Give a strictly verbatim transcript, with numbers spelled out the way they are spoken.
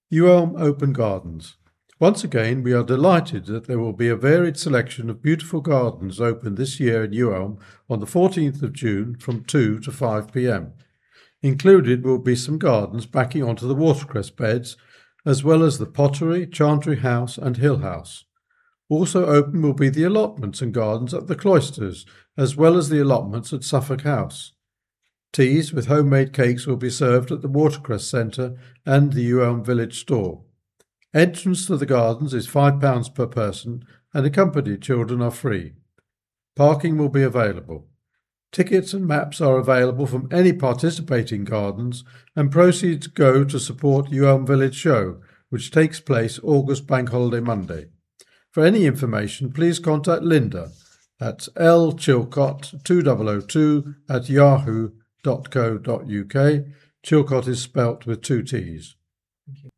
UElm Open Gardens. Once again, we are delighted that there will be a varied selection of beautiful gardens open this year in UElm on the fourteenth of June from two to five p m. Included will be some gardens backing onto the watercress beds, as well as the Pottery, Chantry House and Hill House. Also open will be the allotments and gardens at the Cloisters, as well as the allotments at Suffolk House. Teas with homemade cakes will be served at the Watercress Centre and the UElm Village Store. Entrance to the gardens is five pounds per person and accompanied children are free. Parking will be available. Tickets and maps are available from any participating gardens and proceeds go to support UElm Village Show, which takes place August Bank Holiday Monday. For any information, please contact Linda at l chilcott two thousand two at yahoo dot co dot uk. Chilcott is spelt with two T's.